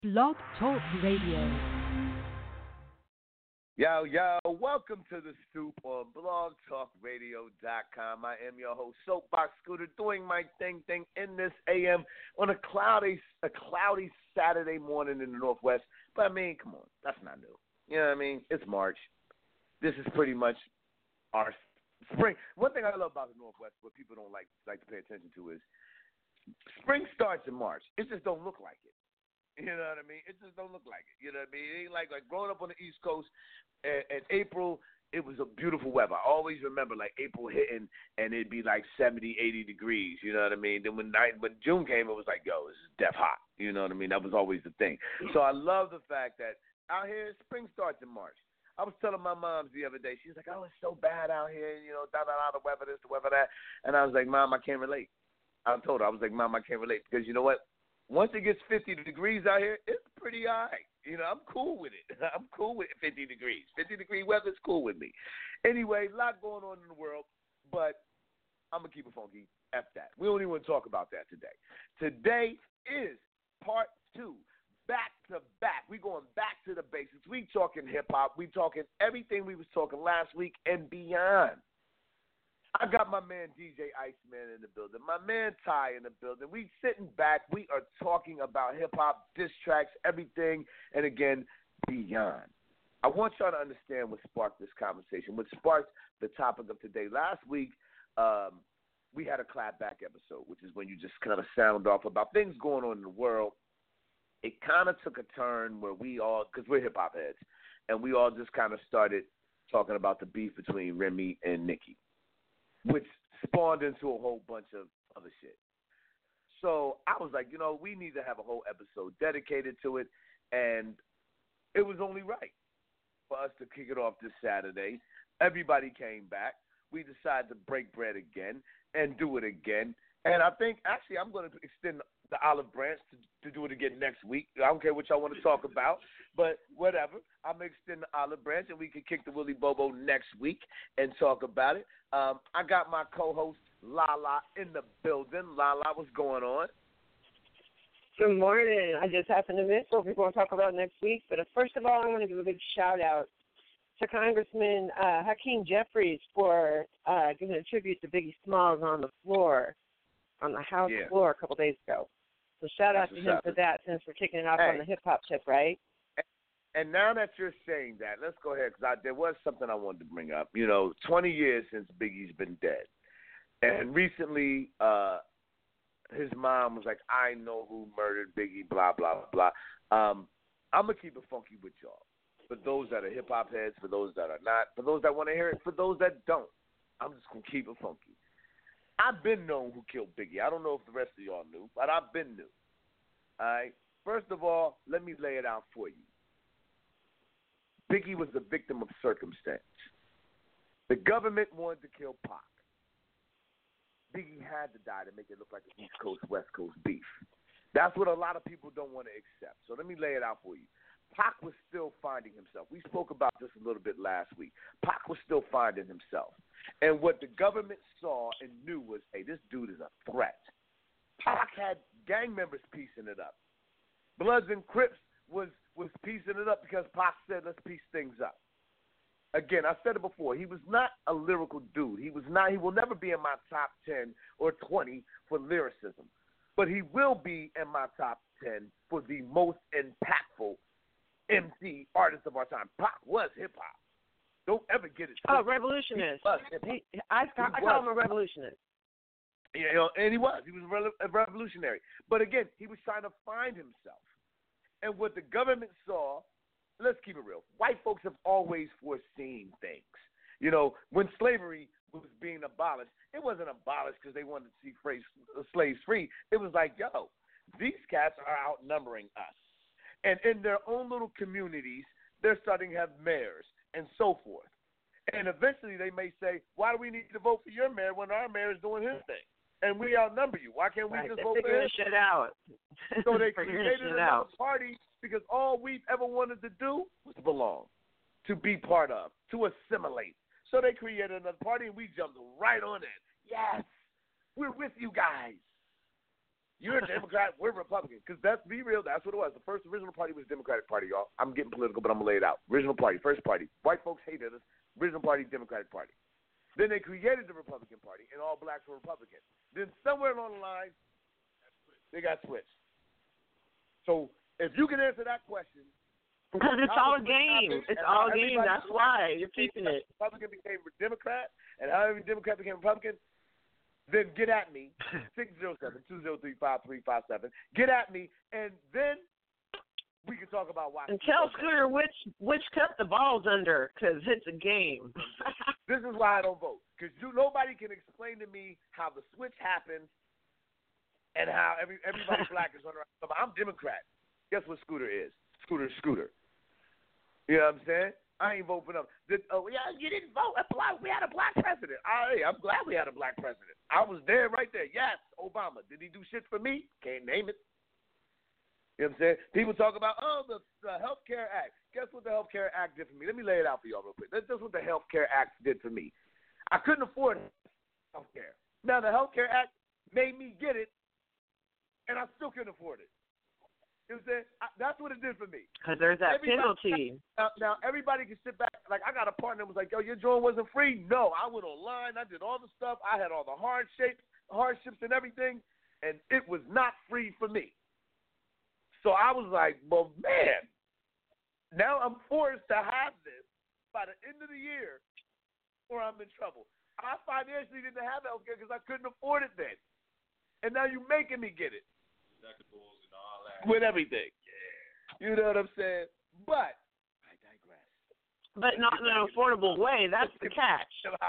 Blog Talk Radio. Yo, welcome to the Stoop on blogtalkradio.com. I am your host, Soapbox Scooter, doing my thing in this AM on a cloudy Saturday morning in the Northwest. But, I mean, come on, that's not new. You know what I mean? It's March. This is pretty much our spring. One thing I love about the Northwest, what people don't like to pay attention to, is spring starts in March. It just don't look like it. You know what I mean? It just don't look like it. You know what I mean? It ain't like growing up on the East Coast in April, it was a beautiful weather. I always remember like April hitting and it'd be like 70, 80 degrees. You know what I mean? Then when June came, it was like, yo, this is death hot. You know what I mean? That was always the thing. So I love the fact that out here, spring starts in March. I was telling my mom the other day, she was like, oh, it's so bad out here, you know, the weather this, the weather that. And I was like, Mom, I can't relate. I told her, I was like, Mom, I can't relate because you know what? Once it gets 50 degrees out here, it's pretty all right. You know, I'm cool with it. I'm cool with 50 degrees. 50-degree weather's cool with me. Anyway, a lot going on in the world, but I'm going to keep it funky. F that. We don't even want to talk about that today. Today is part 2. Back to back. We're going back to the basics. We talking hip-hop. We talking everything we was talking last week and beyond. I got my man DJ Iceman in the building, my man Ty in the building. We sitting back. We are talking about hip-hop, diss tracks, everything, and again, beyond. I want y'all to understand what sparked this conversation, what sparked the topic of today. Last week, we had a clapback episode, which is when you just kind of sound off about things going on in the world. It kind of took a turn where we all, because we're hip-hop heads, and we all just kind of started talking about the beef between Remy and Nicki, which spawned into a whole bunch of other shit. So I was like, you know, we need to have a whole episode dedicated to it, and it was only right for us to kick it off this Saturday. Everybody came back. We decided to break bread again and do it again. And I think, actually, I'm going to extend the olive branch to do it again next week. I don't care what y'all want to talk about, but whatever. I'm going to extend the olive branch, and we can kick the Willy Bobo next week and talk about it. I got my co-host, Lala, in the building. Lala, what's going on? Good morning. I just happened to miss what we're going to talk about next week. But first of all, I want to give a big shout-out to Congressman Hakeem Jeffries for giving a tribute to Biggie Smalls on the floor, on the House floor a couple days ago. So shout-out to him for that, since we're kicking it off on the hip-hop tip, right? And now that you're saying that, let's go ahead, because there was something I wanted to bring up. You know, 20 years since Biggie's been dead. And recently, his mom was like, I know who murdered Biggie, blah, blah, blah. I'm going to keep it funky with y'all. For those that are hip-hop heads, for those that are not, for those that want to hear it, for those that don't, I'm just going to keep it funky. I've been known who killed Biggie. I don't know if the rest of y'all knew, but I've been knew. All right? First of all, let me lay it out for you. Biggie was the victim of circumstance. The government wanted to kill Pac. Biggie had to die to make it look like an East Coast, West Coast beef. That's what a lot of people don't want to accept. So let me lay it out for you. Pac was still finding himself. We spoke about this a little bit last week. Pac was still finding himself. And what the government saw and knew was, hey, this dude is a threat. Pac had gang members piecing it up. Bloods and Crips was piecing it up because Pac said, let's piece things up. Again, I said it before. He was not a lyrical dude. He will never be in my top 10 or 20 for lyricism. But he will be in my top 10 for the most impactful MC artist of our time. Pac was hip-hop. Don't ever get it. Oh, revolutionist. I call him a revolutionist. Yeah, you know, and he was. He was a revolutionary. But again, he was trying to find himself. And what the government saw, let's keep it real. White folks have always foreseen things. You know, when slavery was being abolished, it wasn't abolished because they wanted to see slaves free. It was like, yo, these cats are outnumbering us. And in their own little communities, they're starting to have mayors and so forth. And eventually they may say, why do we need to vote for your mayor when our mayor is doing his thing? And we outnumber you. Why can't we just vote for him? Shit out. So they created another party because all we've ever wanted to do was belong, to be part of, to assimilate. So they created another party and we jumped right on it. Yes, we're with you guys. You're a Democrat, we're Republican. Because let's be real, that's what it was. The first original party was Democratic Party, y'all. I'm getting political, but I'm going to lay it out. Original party, first party. White folks hated us. Original party, Democratic Party. Then they created the Republican Party, and all blacks were Republicans. Then somewhere along the line, they got switched. So if you can answer that question. Because it's all a game. It's all a game. That's why you're keeping it. Republican became Democrat, and how every Democrat became Republican. Then get at me, 607-203-5357. Get at me, and then we can talk about why. And tell Scooter which cup the ball's under, because it's a game. This is why I don't vote, because nobody can explain to me how the switch happened and how everybody black is running around. I'm Democrat. Guess what Scooter is? Scooter. You know what I'm saying? I ain't vote for them. You didn't vote. We had a black president. I'm glad we had a black president. I was there right there. Yes, Obama. Did he do shit for me? Can't name it. You know what I'm saying? People talk about, the Health Care Act. Guess what the Health Care Act did for me? Let me lay it out for y'all real quick. That's just what the Health Care Act did for me. I couldn't afford health care. Now, the Health Care Act made me get it, and I still couldn't afford it. You know what I'm saying? That's what it did for me. Because there's that penalty. Now, everybody can sit back. Like, I got a partner that was like, yo, your joint wasn't free. No, I went online. I did all the stuff. I had all the hardships and everything, and it was not free for me. So I was like, well, man, now I'm forced to have this by the end of the year or I'm in trouble. I financially didn't have health care because I couldn't afford it then. And now you're making me get it. Deductibles and all that. With everything. Yeah. You know what I'm saying? But I digress. But not in an affordable way. That's the catch.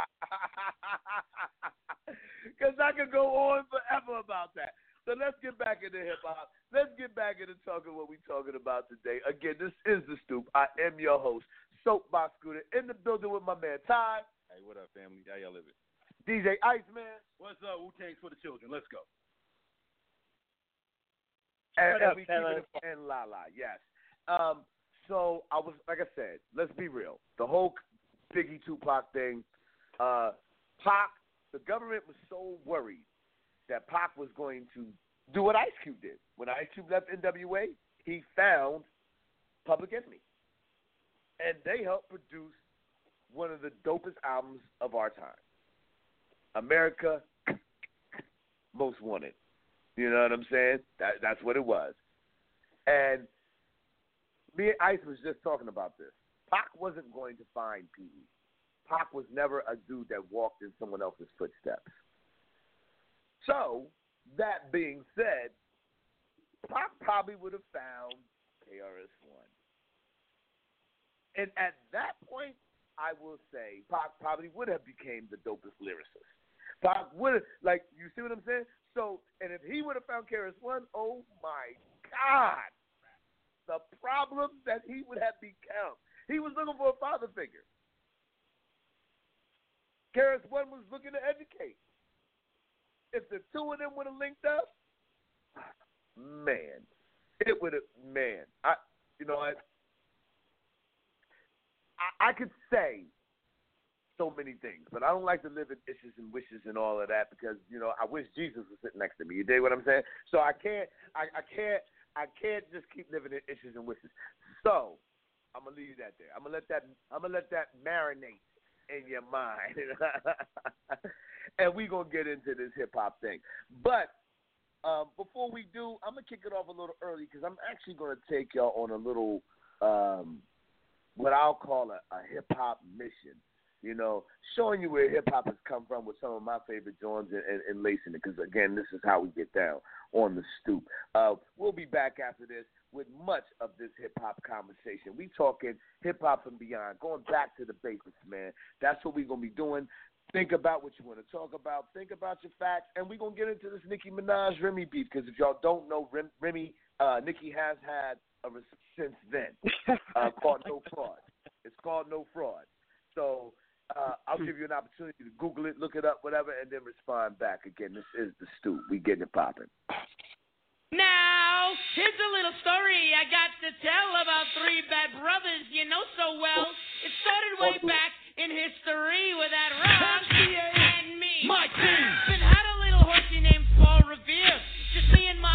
Because I could go on forever about that. So let's get back into hip-hop. Let's get back into talking what we're talking about today. Again, this is The Stoop. I am your host, Soapbox Scooter, in the building with my man, Ty. Hey, what up, family? How y'all living? DJ Iceman. What's up? Wu-Tang's for the children. Let's go. And we keep it in La-La, yes. So I was, like I said, let's be real. The whole Biggie Tupac thing, Pac, the government was so worried that Pac was going to do what Ice Cube did. When Ice Cube left NWA, he found Public Enemy. And they helped produce one of the dopest albums of our time. America Most Wanted. You know what I'm saying? That's what it was. And me and Ice was just talking about this. Pac wasn't going to find P.E. Pac was never a dude that walked in someone else's footsteps. So, that being said, Pac probably would have found KRS-One. And at that point, I will say, Pac probably would have became the dopest lyricist. Pac would have, like, you see what I'm saying? So, and if he would have found KRS-One, oh my God, the problems that he would have become. He was looking for a father figure. KRS-One was looking to educate. If the two of them would have linked up, man, it would have, man. I could say so many things, but I don't like to live in issues and wishes and all of that because, I wish Jesus was sitting next to me. You dig what I'm saying? So I can't just keep living in issues and wishes. So I'm gonna leave that there. I'm gonna let that marinate in your mind. And we're going to get into this hip-hop thing. But before we do, I'm going to kick it off a little early because I'm actually going to take y'all on a little, what I'll call a hip-hop mission. Showing you where hip-hop has come from with some of my favorite joints and lacing it because, again, this is how we get down on The Stoop. We'll be back after this with much of this hip-hop conversation. We talking hip-hop and beyond, going back to the basics, man. That's what we're going to be doing. Think about what you want to talk about. Think about your facts. And we're going to get into this Nicki Minaj-Remy beef because if y'all don't know, Nicki has had a since then called No Fraud. It's called No Fraud. So I'll give you an opportunity to Google it, look it up, whatever, and then respond back. Again, this is The Stoop. We getting it popping. Now, here's a little story I got to tell about three bad brothers you know so well. It started way back in history with that Ron and me. My team. Then had a little horsey named Paul Revere. Just me and my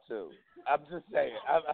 too. I'm just saying. But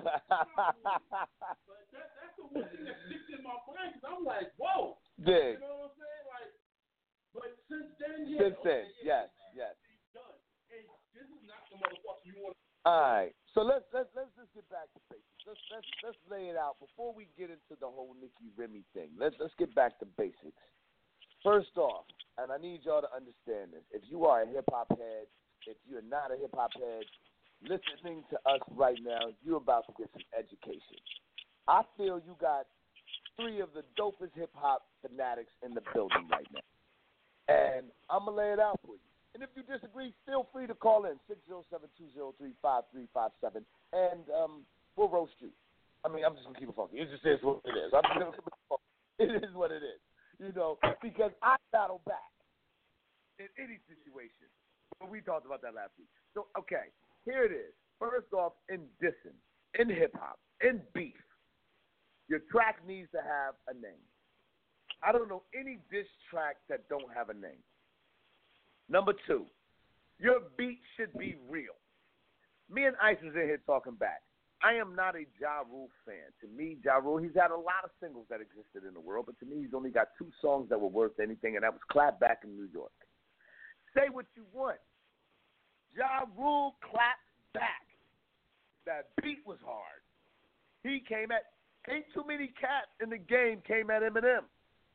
that's the one thing that sticks in my mind because I'm like, whoa. Dig. You know what I'm saying? Like, but since then, Yes. He's done. And this is not the motherfucker you want. All right. So let's just get back to basics. Let's lay it out before we get into the whole Nikki Remy thing. Let's get back to basics. First off, and I need y'all to understand this. If you are a hip hop head, if you're not a hip hop head, listening to us right now, you're about to get some education. I feel you got 3 of the dopest hip hop fanatics in the building right now. And I'm going to lay it out for you. And if you disagree, feel free to call in 607-203-5357, and we'll roast you. I mean, I'm just going to keep it funky. It just is what it is. It is what it is. You know, because I battle back in any situation. But we talked about that last week. So, okay, here it is. First off, in dissing, in hip-hop, in beef, your track needs to have a name. I don't know any diss track that don't have a name. Number 2, your beat should be real. Me and Ice is in here talking back. I am not a Ja Rule fan. To me, Ja Rule, he's had a lot of singles that existed in the world, but to me, he's only got 2 songs that were worth anything, and that was Clap Back in New York. Say what you want. Ja Rule clapped back. That beat was hard. He came at, ain't too many cats in the game came at Eminem.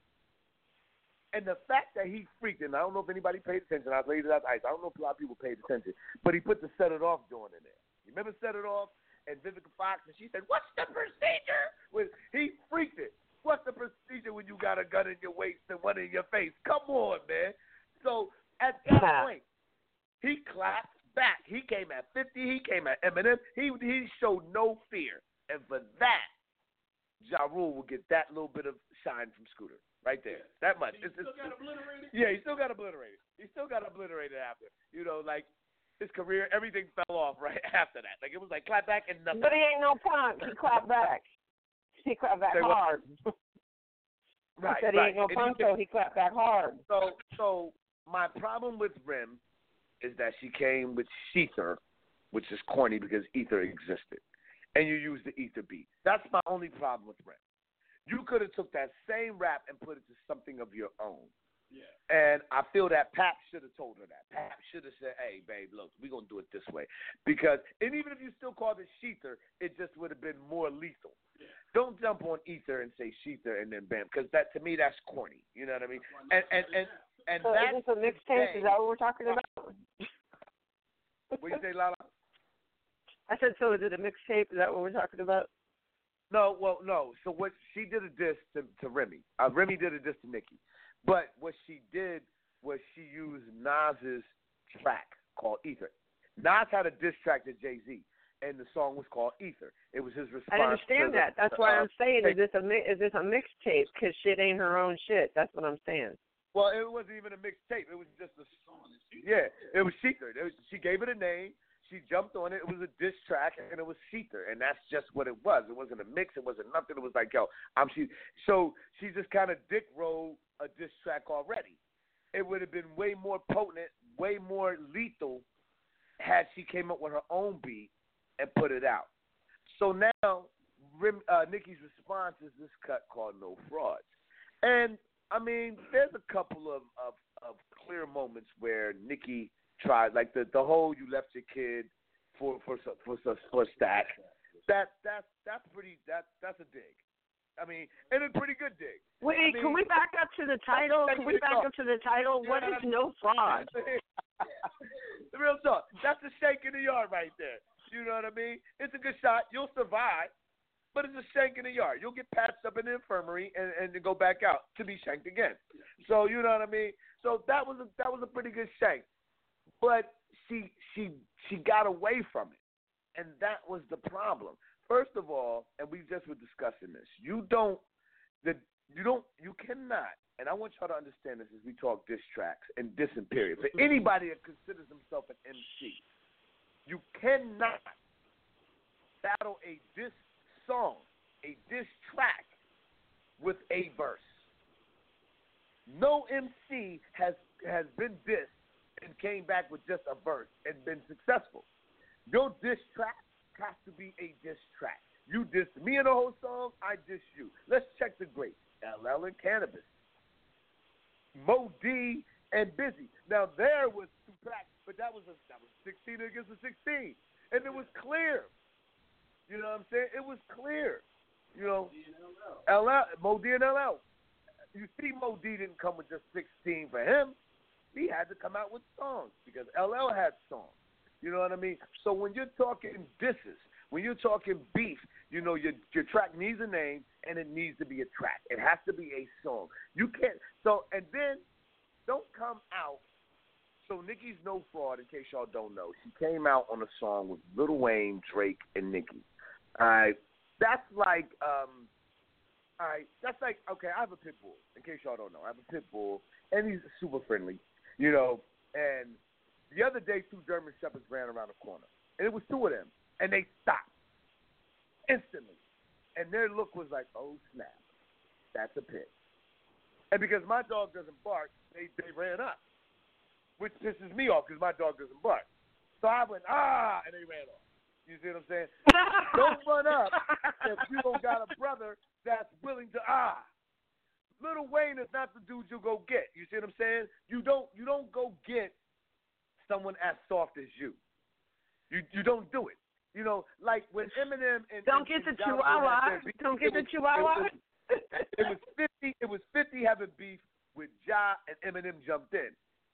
And the fact that he freaked, and I don't know if anybody paid attention, I'll leave it out Ice. I don't know if a lot of people paid attention, but he put the Set It Off joint in there. You remember Set It Off? And Vivica Fox, and she said, "What's the procedure?" He freaked it. What's the procedure when you got a gun in your waist and one in your face? Come on, man. So at that point, he clapped back. He came at 50. He came at Eminem. He showed no fear. And for that, Ja Rule will get that little bit of shine from Scooter right there. That much. He still got obliterated? Yeah, he still got obliterated. He still got obliterated after. You know, like, his career, everything fell off right after that. Like, it was like clap back and nothing. But he ain't no punk. He clapped back. He clapped back hard. Right, he said he ain't no punk, so he clapped back hard. So my problem with Rim is that she came with Sheether, which is corny because Ether existed. And you used the Ether beat. That's my only problem with Rim. You could have took that same rap and put it to something of your own. Yeah. And I feel that Pap should have told her that. Pap should have said, "Hey, babe, look, we're going to do it this way." Because, and even if you still called it Sheether, it just would have been more lethal. Yeah. Don't jump on Ether and say Sheether and then bam, because that, to me, that's corny. You know what I mean? And so that's is this a mixtape? Is that what we're talking about? What you say, Lala? I said, so is it a mixtape? Is that what we're talking about? No, well, no. So what she did a diss to Remy. Remy did a diss to Nicki. But what she did was she used Nas's track called Ether. Nas had a diss track to Jay-Z, and the song was called Ether. It was his response. I understand that. That's why I'm saying, is this a mixtape? Because shit ain't her own shit. That's what I'm saying. Well, it wasn't even a mixtape. It was just a song. Yeah, it was Sheether. She gave it a name. She jumped on it. It was a diss track, and it was Sheether, and that's just what it was. It wasn't a mix. It wasn't nothing. It was like, yo, So she just kind of dick rolled a diss track already. It would have been way more potent, way more lethal had she came up with her own beat and put it out. So now Nicki's response is this cut called No Frauds. And, I mean, there's a couple of clear moments where Nicki tried, like the whole you left your kid for a stack. That's a dig. I mean, and a pretty good dig. Wait, can we back up to the title? What is No Fraud? The real talk. That's a shank in the yard right there. You know what I mean? It's a good shot. You'll survive, but it's a shank in the yard. You'll get patched up in the infirmary and then go back out to be shanked again. So you know what I mean? So that was a pretty good shank. But she got away from it, and that was the problem. First of all, and we just were discussing this, you cannot, and I want y'all to understand this as we talk diss tracks and dissing period. For anybody that considers himself an MC, you cannot battle a diss song, a diss track with a verse. No MC has been dissed and came back with just a verse and been successful. Your diss track has to be a diss track. You diss me in the whole song, I diss you. Let's check the greats. LL and Cannabis. Mo D and Busy. Now there was two tracks, but that was 16 against a 16. And it was clear. You know what I'm saying? It was clear. You know, Mo D and LL. You see, Mo D didn't come with just 16 for him. He had to come out with songs because LL had songs. You know what I mean? So when you're talking disses, when you're talking beef, you know, your track needs a name and it needs to be a track. It has to be a song. You can't. So, and then don't come out. So Nicki's No Fraud, in case y'all don't know, she came out on a song with Lil Wayne, Drake, and Nicki. All right. That's like, okay, I have a pit bull, in case y'all don't know. I have a pit bull, and he's super friendly, you know. And the other day, 2 German Shepherds ran around the corner, and it was 2 of them, and they stopped instantly. And their look was like, oh, snap, that's a pit. And because my dog doesn't bark, they ran up, which pisses me off because my dog doesn't bark. So I went, and they ran off. You see what I'm saying? Don't run up if you don't got a brother that's willing to Lil Wayne is not the dude you go get. You see what I'm saying? You don't go get someone as soft as you. You don't do it. You know, like when Eminem and don't get the Chihuahua. Don't get the Chihuahua. It was 50 having beef with Ja, and Eminem jumped in.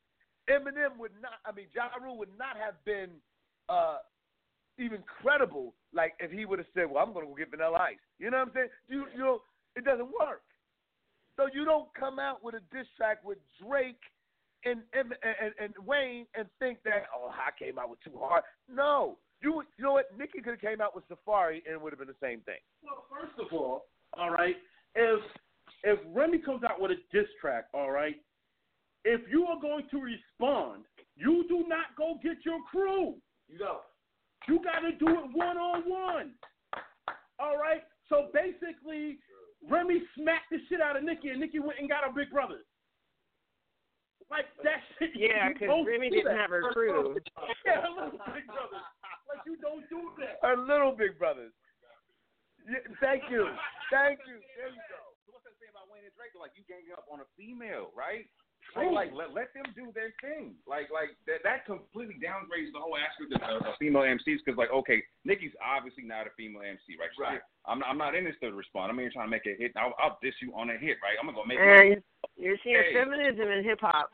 Ja Rule would not have been even credible, like if he would have said, well, I'm going to go get Vanilla Ice. You know what I'm saying? You know, it doesn't work. So you don't come out with a diss track with Drake and Wayne and think that, I came out with Too Hard. No. You know what? Nicki could have came out with Safari and it would have been the same thing. Well, first of all right, if Remy comes out with a diss track, all right, if you are going to respond, you do not go get your crew. You go. You got to do it one-on-one. All right? So basically, Remy smacked the shit out of Nicki, and Nicki went and got her big brother. Like, that shit. Yeah, because Remy didn't have her crew. Yeah, her little big brothers. Like, you don't do that. Her little big brothers. Yeah, thank you. There you go. So what's that saying about Wayne and Drake? Like, you ganging up on a female, right? Like let them do their thing. Like that completely downgrades the whole aspect of female MCs because, like, okay, Nicki's obviously not a female MC, right? Right. I'm not in this to respond. I'm here trying to make a hit. I'll diss you on a hit, right? I'm gonna go make. And you're seeing feminism in hip hop.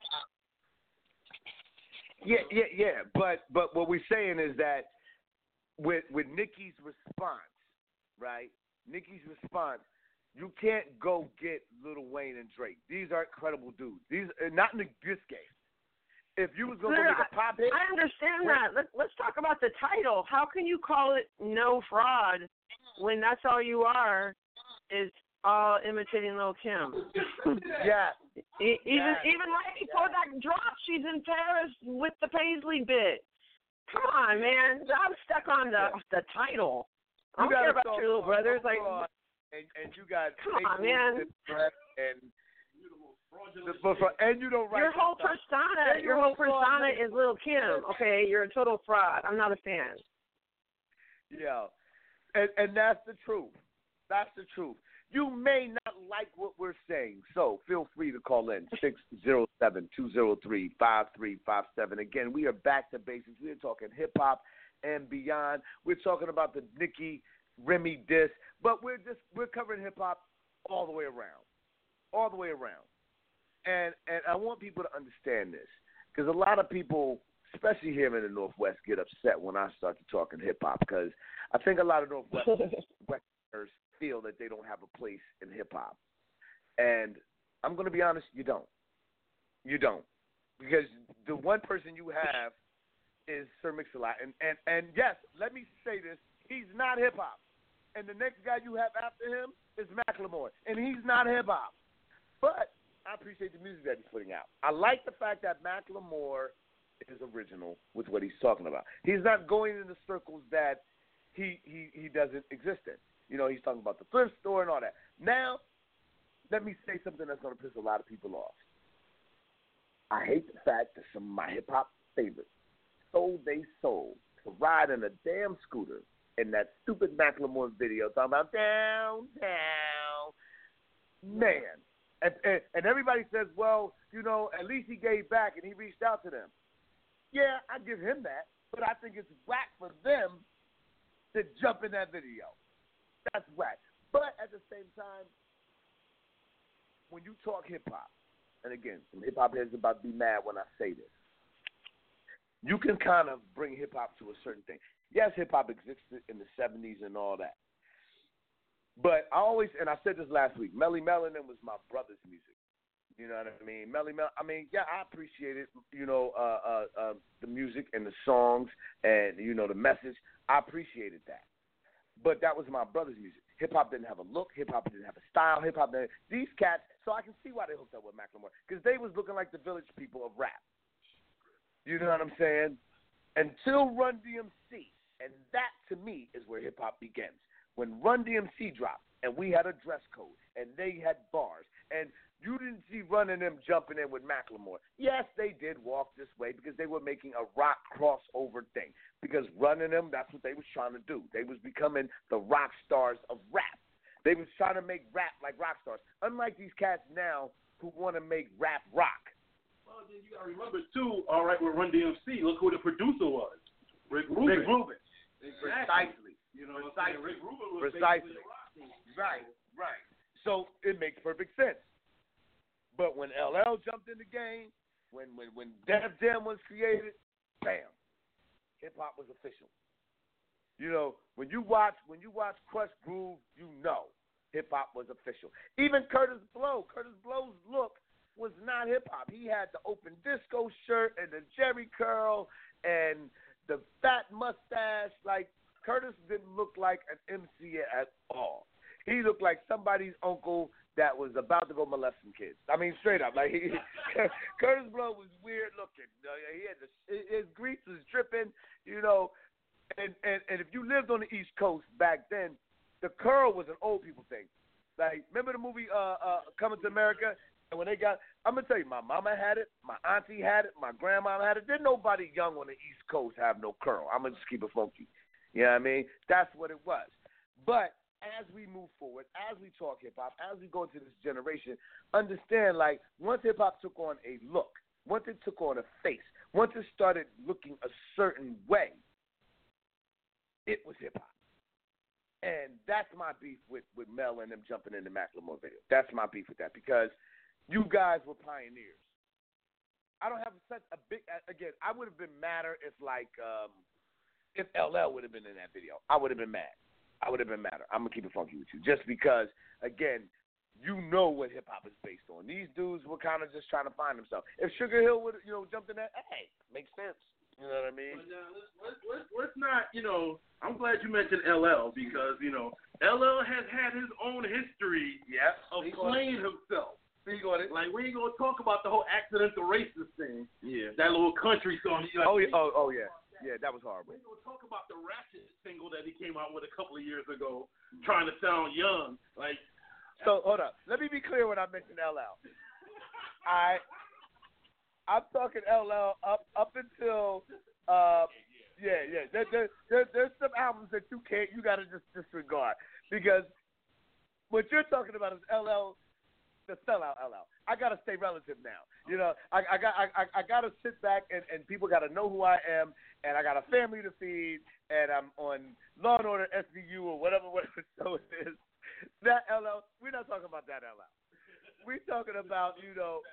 Yeah. But what we're saying is that with Nicki's response, right? Nicki's response. You can't go get Lil Wayne and Drake. These aren't credible dudes. These are not in this game. If you was going to go get a pop hit. I understand that. Let's talk about the title. How can you call it No Fraud when that's all you are is all imitating Lil' Kim? Yeah. Even right before that drop, she's in Paris with the Paisley bit. Come on, man. I'm stuck on the title. I don't care about your little brothers. Like. And you got come on, man. And you don't write your whole persona is Lil' Kim. Okay, you're a total fraud. I'm not a fan. Yeah, and that's the truth. That's the truth. You may not like what we're saying, so feel free to call in 607-203-5357. Again, we are back to basics. We are talking hip hop and beyond. We're talking about the Nicki Remy diss, but we're covering hip hop all the way around, and I want people to understand this because a lot of people, especially here in the Northwest, get upset when I start to talking hip hop because I think a lot of Northwesterners feel that they don't have a place in hip hop, and I'm going to be honest, you don't, because the one person you have is Sir Mix-a-Lot, and yes, let me say this, he's not hip hop. And the next guy you have after him is Macklemore, and he's not hip-hop. But I appreciate the music that he's putting out. I like the fact that Macklemore is original with what he's talking about. He's not going in the circles that he doesn't exist in. You know, he's talking about the thrift store and all that. Now, let me say something that's going to piss a lot of people off. I hate the fact that some of my hip-hop favorites sold they soul to ride in a damn scooter in that stupid Macklemore video talking about downtown. Man. And everybody says, well, you know, at least he gave back and he reached out to them. Yeah, I give him that, but I think it's whack for them to jump in that video. That's whack. But at the same time, when you talk hip-hop, and again, some hip-hop heads are about to be mad when I say this, you can kind of bring hip-hop to a certain thing. Yes, hip-hop existed in the 70s and all that. But I always, and I said this last week, Melly Melanin was my brother's music. You know what I mean? Yeah, I appreciated, you know, the music and the songs and, you know, the message. I appreciated that. But that was my brother's music. Hip-hop didn't have a look. Hip-hop didn't have a style. Hip-hop didn't. These cats, so I can see why they hooked up with Macklemore, because they was looking like the Village People of rap. You know what I'm saying? Until Run DMC. And that, to me, is where hip-hop begins. When Run DMC dropped, and we had a dress code, and they had bars, and you didn't see Run and them jumping in with Macklemore. Yes, they did walk this way because they were making a rock crossover thing. Because Run and them, that's what they was trying to do. They was becoming the rock stars of rap. They was trying to make rap like rock stars. Unlike these cats now who want to make rap rock. Well, then you got to remember, too, all right, with Run DMC, look who the producer was. Rick Rubin. Exactly. Precisely. You know, precisely. Rick Rubin was precisely. Right. So it makes perfect sense. But when LL jumped in the game, when Def Jam was created, bam, hip hop was official. You know, when you watch Crush Groove, you know hip hop was official. Even Curtis Blow's look was not hip hop. He had the open disco shirt and the jerry curl and the fat mustache. Like, Curtis didn't look like an MC at all. He looked like somebody's uncle that was about to go molest some kids. I mean, straight up. Like, Curtis Blow was weird looking. He had his grease was dripping, you know. And if you lived on the East Coast back then, the curl was an old people thing. Like, remember the movie Coming to America? And when they got, I'm going to tell you, my mama had it, my auntie had it, my grandma had it. Didn't nobody young on the East Coast have no curl. I'm going to just keep it funky. You know what I mean? That's what it was. But as we move forward, as we talk hip-hop, as we go into this generation, understand, like, once hip-hop took on a look, once it took on a face, once it started looking a certain way, it was hip-hop. And that's my beef with Mel and them jumping in the Macklemore video. That's my beef with that, because you guys were pioneers. I don't have such a big, again, I would have been madder if, like, if LL would have been in that video. I would have been mad. I'm going to keep it funky with you. Just because, again, you know what hip-hop is based on. These dudes were kind of just trying to find themselves. If Sugar Hill would have, you know, jumped in that, hey, makes sense. You know what I mean? But now, let's not, you know, I'm glad you mentioned LL because, you know, LL has had his own history of playing himself. Like, we ain't going to talk about the whole accidental racist thing. Yeah. That little country song. You know, oh, yeah. Yeah, that was horrible. We're going to talk about the Ratchet single that he came out with a couple of years ago, trying to sound young. Like, so, hold up. Let me be clear when I mention LL. I'm talking LL up until, There's some albums that you got to just disregard. Because what you're talking about is LL, the sellout LL. I got to stay relative now. You know, I got to sit back and people got to know who I am. And I got a family to feed, and I'm on Law & Order, SVU, or whatever show it is. That LL, we're not talking about that LL. We're talking about, you know,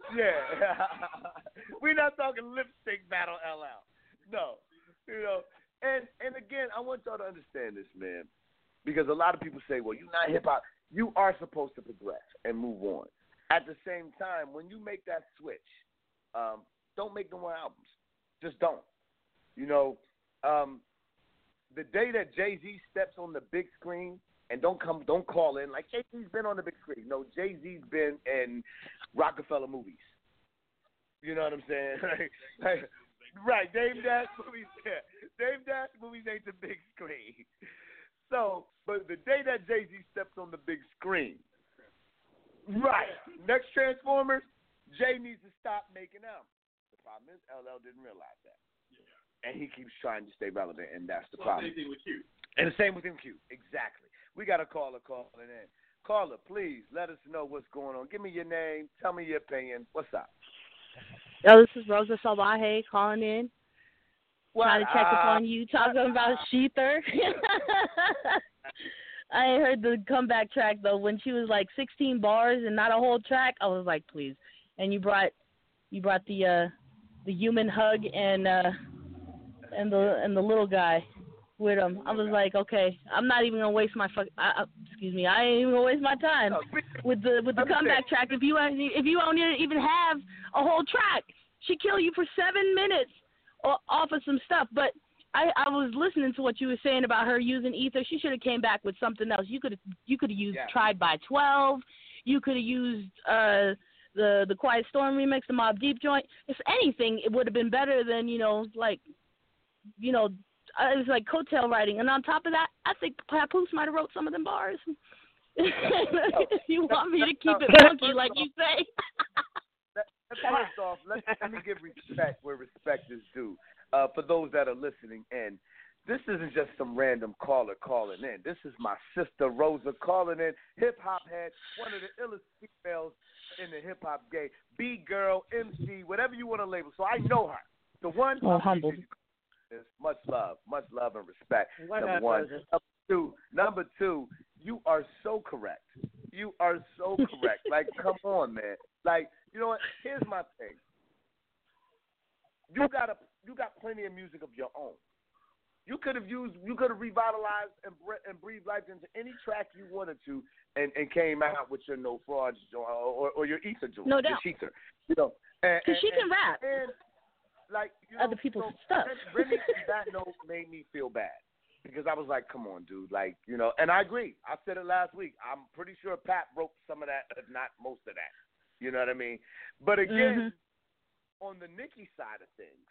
we're not talking lipstick battle LL. No. You know, and again, I want y'all to understand this, man, because a lot of people say, well, you're not hip-hop. You are supposed to progress and move on. At the same time, when you make that switch, don't make no more albums. Just don't. You know, the day that Jay-Z steps on the big screen, and don't call in like Jay-Z's been on the big screen. No, Jay-Z's been in Rockefeller movies. You know what I'm saying? Right, Dame Dash movies. Yeah. Dame Dash movies ain't the big screen. So, but the day that Jay-Z steps on the big screen, right, next Transformers, Jay needs to stop making albums. The problem is LL didn't realize that. and he keeps trying to stay relevant, and that's the problem. Same thing with Q. And the same with MQ. Exactly. We got a caller calling in. Caller, please let us know what's going on. Give me your name. Tell me your opinion. What's up? Yo, this is Rosa Salvaje calling in. Trying to check up on you, talking about Sheether. I ain't heard the comeback track, though. When she was like 16 bars and not a whole track, I was like, please. And you brought the human hug and the little guy with him. I was like, okay, I'm not even gonna waste my excuse me, I ain't even gonna waste my time with the comeback track. If you don't even have a whole track, she kill you for 7 minutes off of some stuff. But I was listening to what you were saying about her using Ether. She should have came back with something else. You could have used Tried by 12. You could have used the Quiet Storm remix, the Mobb Deep joint. If anything, it would have been better than it was like coattail writing. And on top of that, I think Papoose might have wrote some of them bars. If you want me to keep it funky, like you say. First off, let me give respect where respect is due. For those that are listening in, this isn't just some random caller calling in. This is my sister Rosa calling in, hip-hop head, one of the illest females in the hip-hop game, B-girl, MC, whatever you want to label. So I know her. The one. Oh, humble. Much love and respect. Number one. Number two, you are so correct. You are so correct. Like, come on, man. Like, you know what? Here's my thing. You got plenty of music of your own. You could have revitalized and breathed life into any track you wanted to, and came out with your No Frauds or your Ether joint. No doubt. Your Sheether. You know, because she can rap. And like, you know, other people's stuff. Remy, that note made me feel bad because I was like, come on, dude. Like, you know, and I agree. I said it last week. I'm pretty sure Pat wrote some of that, if not most of that. You know what I mean? But again, on the Nicki side of things,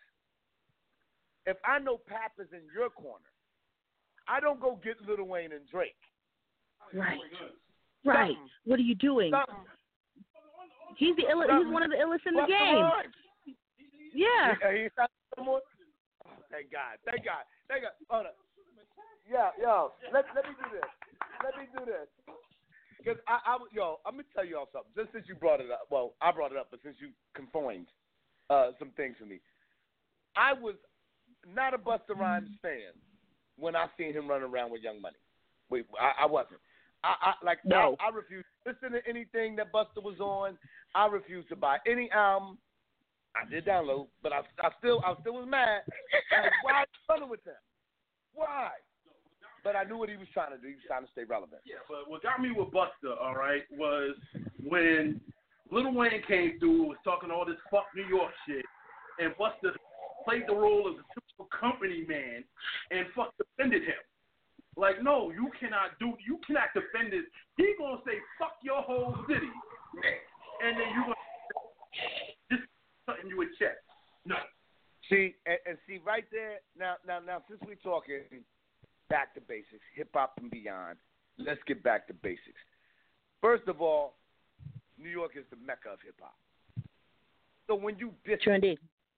if I know Pap is in your corner, I don't go get Lil Wayne and Drake. Right. Right. What are you doing? He's he's one of the illest in the game. Yeah. He's not someone. Oh, thank God. Hold up. Yo. Let me do this. Because I'm gonna tell y'all something. Just since you brought it up, well, I brought it up, but since you confined some things for me, I was not a Busta Rhymes fan when I seen him running around with Young Money. Wait, I wasn't. I refused to listen to anything that Busta was on. I refused to buy any album. I did download, but I still was mad. Like, why are you running with him? Why? But I knew what he was trying to do. He was trying to stay relevant. Yeah, but what got me with Busta, all right, was when Lil Wayne came through, was talking all this fuck New York shit, and Busta played the role of the typical company man and fuck defended him. Like, no, you cannot defend it. He gonna say fuck your whole city, and then you gonna just cutting you a check. No. See, and see right there. Now, since we're talking back to basics, hip hop and beyond, let's get back to basics. First of all, New York is the mecca of hip hop. So when you diss it,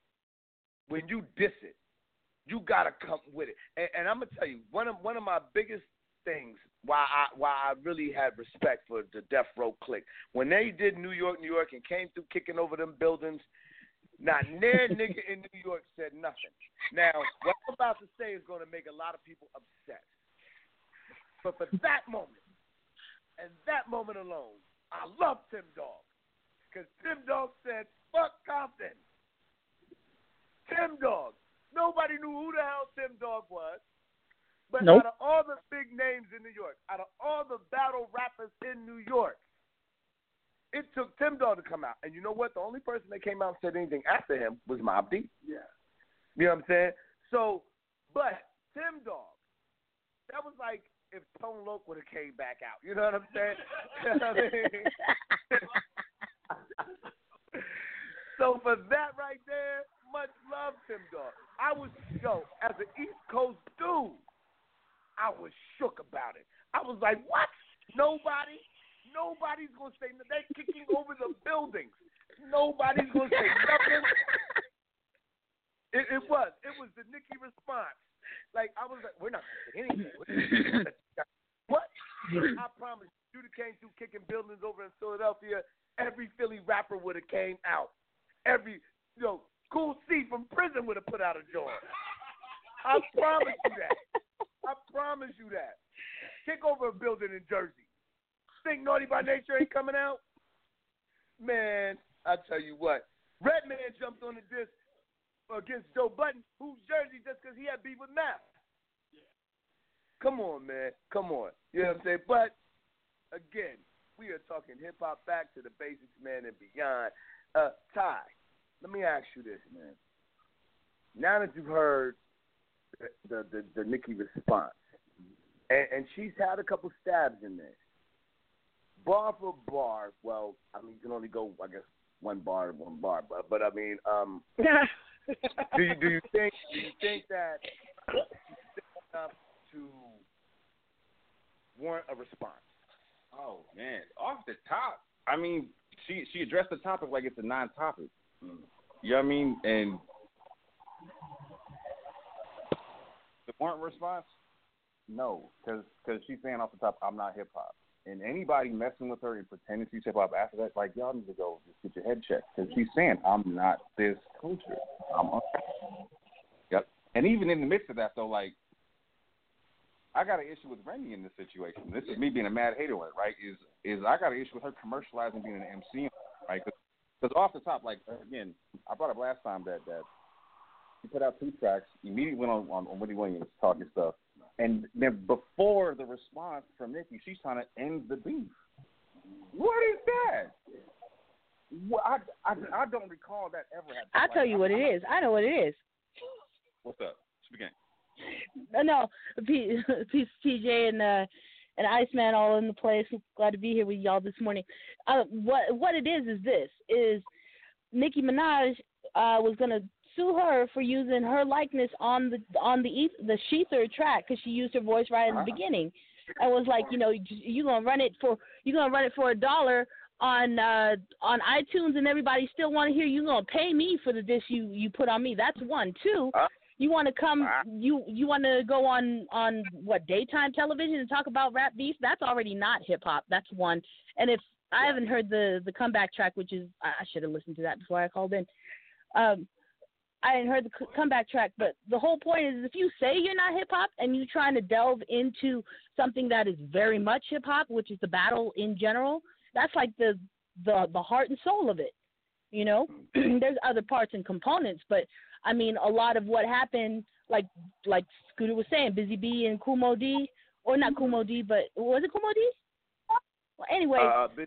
you gotta come with it. And I'm gonna tell you, one of my biggest things why I really had respect for the Death Row Clique, when they did New York, and came through kicking over them buildings, not near nigga in New York said nothing. Now, what I'm about to say is going to make a lot of people upset. But for that moment, and that moment alone, I love Tim Dog. Because Tim Dog said, fuck Compton. Tim Dog. Nobody knew who the hell Tim Dog was. But out of all the big names in New York, out of all the battle rappers in New York, it took Tim Dog to come out. And you know what? The only person that came out and said anything after him was Mobb Deep. Yeah. You know what I'm saying? So, but Tim Dog, that was like if Tone Loc would have came back out. You know what I'm saying? So for that right there, much love, Tim Dog. As an East Coast dude, I was shook about it. I was like, what? Nobody's going to say nothing. They're kicking over the buildings. Nobody's going to say nothing. It was the Nicki response. Like, I was like, we're not going to say anything. What? I promise you, you'd have came through kicking buildings over in Philadelphia, every Philly rapper would have came out. Every, Cool C from prison would have put out a joint. I promise you that. I promise you that. Kick over a building in Jersey. Think Naughty by Nature ain't coming out? Man, I tell you what. Redman jumped on the disc against Joe Budden, who's Jersey, just because he had beef with Math. Come on, man. Come on. You know what I'm saying? But, again, we are talking hip-hop back to the basics, man, and beyond. Ty, let me ask you this, man. Now that you've heard the Nicki response, and she's had a couple stabs in there, bar for bar, well, I mean, you can only go, I guess, one bar, but I mean, do you think that she's enough to warrant a response? Oh man, off the top, I mean, she addressed the topic like it's a non-topic. You know what I mean? And the warrant response, no, because she's saying off the top, I'm not hip hop. And anybody messing with her and pretending she's hip hop after that, like, y'all need to go just get your head checked. Because she's saying, I'm not this culture. Yep. And even in the midst of that, though, like, I got an issue with Remy in this situation. This is me being a mad hater on it, right? Is I got an issue with her commercializing being an MC, right? Because off the top, like, again, I brought up last time that he put out 2 tracks, immediately went on Wendy Williams talking stuff. And then before the response from Nicki, she's trying to end the beef. What is that? I don't recall that ever happening. I'll tell you what it is. I know what it is. What's up? Speak No, peace TJ and Iceman all in the place. Glad to be here with y'all this morning. What it is this is Nicki Minaj was gonna sue her for using her likeness on the Shether track because she used her voice right in the beginning, and was like, you're gonna run it for $1 on iTunes, and everybody still want to hear you. Gonna pay me for the diss you put on me. That's one. 2, you want to come, you want to go on what, daytime television and talk about rap beef? That's already not hip hop. That's one. And if I haven't heard the comeback track, which is, I should have listened to that before I called in. I hadn't heard the comeback track, but the whole point is if you say you're not hip-hop and you're trying to delve into something that is very much hip-hop, which is the battle in general, that's like the heart and soul of it, There's other parts and components, but, I mean, a lot of what happened, like Scooter was saying, Busy B and Kool Moe Dee, or not Kool Moe Dee, but was it Kool Moe Dee? Well, anyway,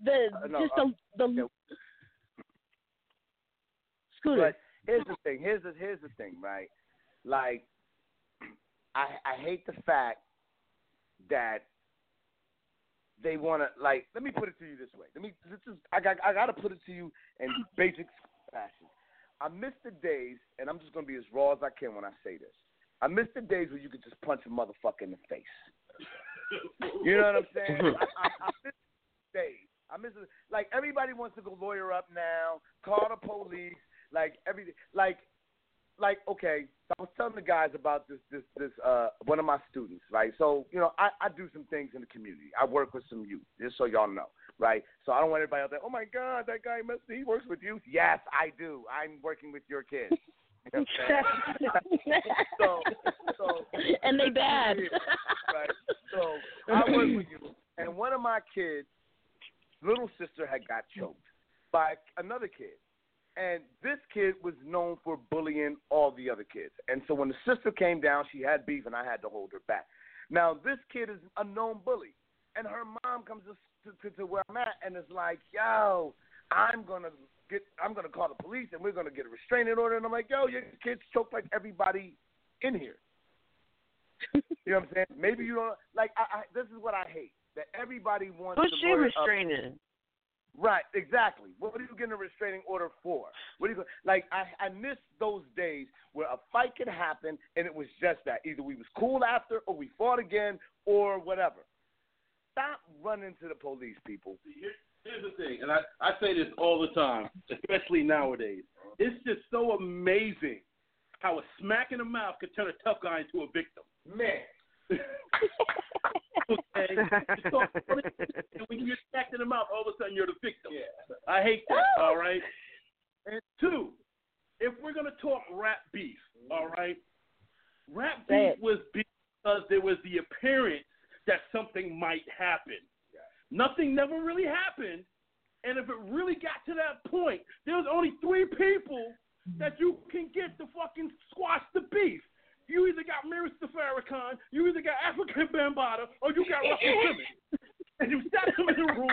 Scooter. But here's the thing, right? Like, I hate the fact that they want to, like, let me put it to you this way. I got to put it to you in basic fashion. I miss the days, and I'm just going to be as raw as I can when I say this. I miss the days where you could just punch a motherfucker in the face. You know what I'm saying? I miss the days. I miss it. Like, everybody wants to go lawyer up now, call the police. Like everything, like, okay. So I was telling the guys about this one of my students, right? So I do some things in the community. I work with some youth, just so y'all know, right? So I don't want everybody out there. Oh my God, that guy he works with youth. Yes, I do. I'm working with your kids. You know what I'm saying? so and they bad, right? So I work with you, and one of my kids' little sister had got choked by another kid. And this kid was known for bullying all the other kids. And so when the sister came down, she had beef, and I had to hold her back. Now, this kid is a known bully. And her mom comes to where I'm at and is like, yo, I'm gonna call the police, and we're going to get a restraining order. And I'm like, yo, your kid's choked like everybody in here. You know what I'm saying? Maybe you don't. Like, this is what I hate, that everybody wants Who's to she restraining? Right, exactly. What are you getting a restraining order for? What are you like? I miss those days where a fight could happen and it was just that. Either we was cool after, or we fought again, or whatever. Stop running to the police, people. Here's the thing, and I say this all the time, especially nowadays. It's just so amazing how a smack in the mouth could turn a tough guy into a victim. Man. Okay. So, when you get smacked in the mouth, all of a sudden you're the victim. Yeah. I hate that, all right? And two, if we're going to talk rap beef, all right, rap beef was because there was the appearance that something might happen. Yeah. Nothing never really happened, and if it really got to that point, there was only 3 people that you can get to fucking squash the beef. You either got Mr. Farrakhan, you either got African Bambaataa, or you got Russell Simmons. And you sat them in the room.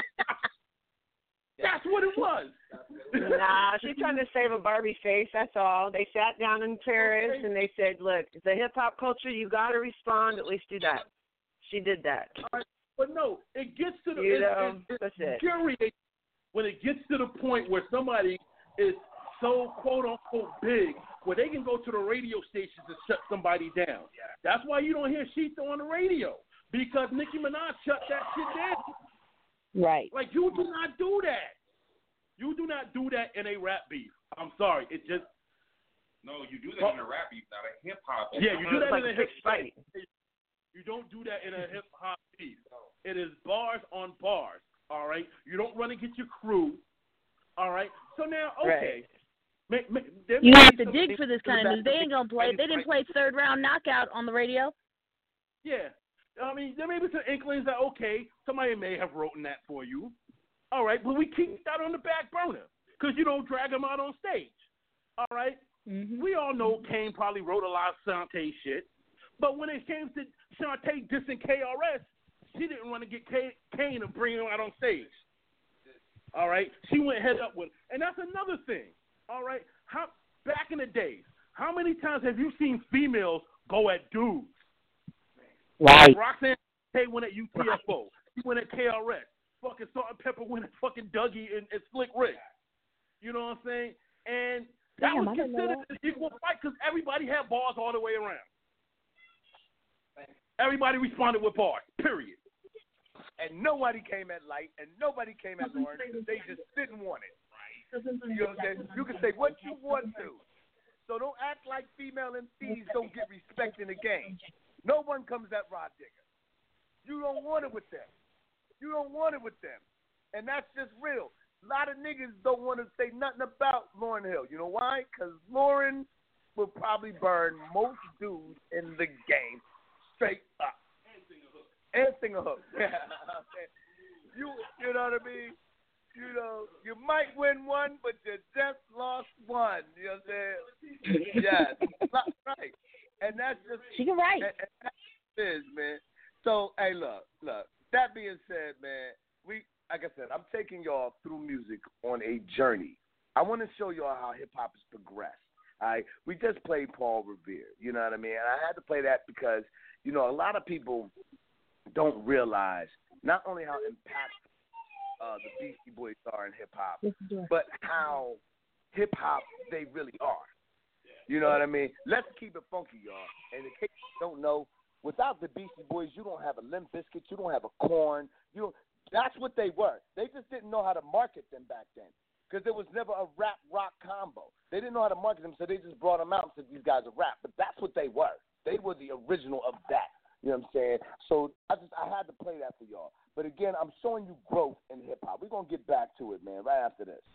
That's what it was. Nah, she's trying to save a Barbie face, that's all. They sat down in Paris and they said, look, the hip-hop culture, you got to respond, at least do that. She did that. But no, it gets to the that's it. Infuriating when it gets to the point where somebody is so quote-unquote big where they can go to the radio stations and shut somebody down. Yeah. That's why you don't hear Sheetha on the radio, because Nicki Minaj shut that shit down. Right. Like, you do not do that. You do not do that in a rap beef. I'm sorry. It just... No, you do that in a rap beef, not a hip-hop. Yeah, you do that like in a hip fight. You don't do that in a hip-hop beef. It is bars on bars, all right? You don't run and get your crew, all right? So now, okay. Right. You have to dig for this kind of news. They ain't gonna play. They didn't play Third Round Knockout on the radio. Yeah, I mean, there may be some inklings that somebody may have written that for you. All right, but we keep that on the back burner because you don't drag them out on stage. All right, We all know Kane probably wrote a lot of Shantae shit, but when it came to Shantae dissing KRS, she didn't want to get Kane and bring him out on stage. All right, she went head up with, and that's another thing. All right, back in the days, how many times have you seen females go at dudes? Right. Roxanne went at UTFO. She went at KRS. Fucking Salt and Pepper went at fucking Dougie and Slick Rick. You know what I'm saying? And that was considered an equal fight because everybody had bars all the way around. Everybody responded with bars, period. And nobody came at Light, and nobody came at Lauren. They just didn't want it. You know what I'm saying? You can say what you want to. So don't act like female MCs don't get respect in the game. No one comes at Rod Digger. You don't want it with them. You don't want it with them. And that's just real. A lot of niggas don't want to say nothing about Lauryn Hill. You know why? Because Lauren will probably burn most dudes in the game straight up. And sing a hook. You know what I mean? You know, you might win one, but you just lost one. You know what I'm saying? Yes. Right. And that's just... She's right. And that's what it is, man. So, hey, look. That being said, man, like I said, I'm taking y'all through music on a journey. I want to show y'all how hip-hop has progressed. All right? We just played Paul Revere. You know what I mean? And I had to play that because, you know, a lot of people don't realize not only how impactful the Beastie Boys are in hip-hop, but how hip-hop they really are. You know what I mean? Let's keep it funky, y'all. And in case you don't know, without the Beastie Boys, you don't have a Limp Bizkit, you don't have a Korn. That's what they were. They just didn't know how to market them back then because there was never a rap-rock combo. They didn't know how to market them, so they just brought them out and said, these guys are rap. But that's what they were. They were the original of that. You know what I'm saying? So I had to play that for y'all. But again, I'm showing you growth in hip-hop. We're going to get back to it, man, right after this.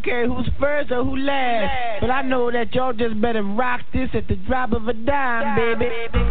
don't care who's first or who last, but I know that y'all just better rock this at the drop of a dime, baby.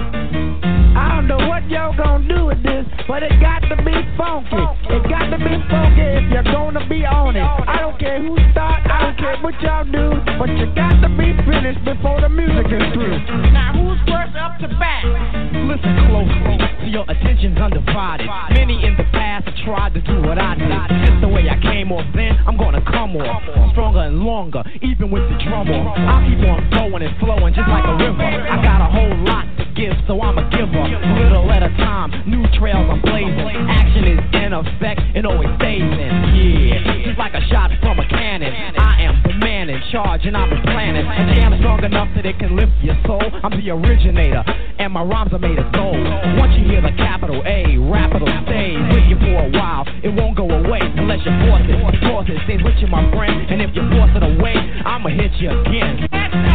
I don't know what y'all gonna do with this, but it got to be funky. It got to be funky if you're gonna be on it. I don't care who start, I don't care what y'all do, but you got to be finished before the music is through. Now who's first up to bat? Listen closely, so your attention's undivided. Many in the past have tried to do what I did. Just the way I came off then, I'm gonna come off stronger and longer, even with the drum off. I'll keep on going and flowing just like a river. I got a whole lot to give, so I'm a giver. Little at a time, new trails I'm blazing. Action is in effect, it always stays in. Yeah, just like a shot from a cannon. I am the man in charge, and I've been planning. And jam strong enough that it can lift your soul. I'm the originator, and my rhymes are made of gold. Once you hear the capital A, rap it'll stay with you for a while. It won't go away unless you force it. Of course it stays with you, my friend. And if you force it away, I'ma hit you again.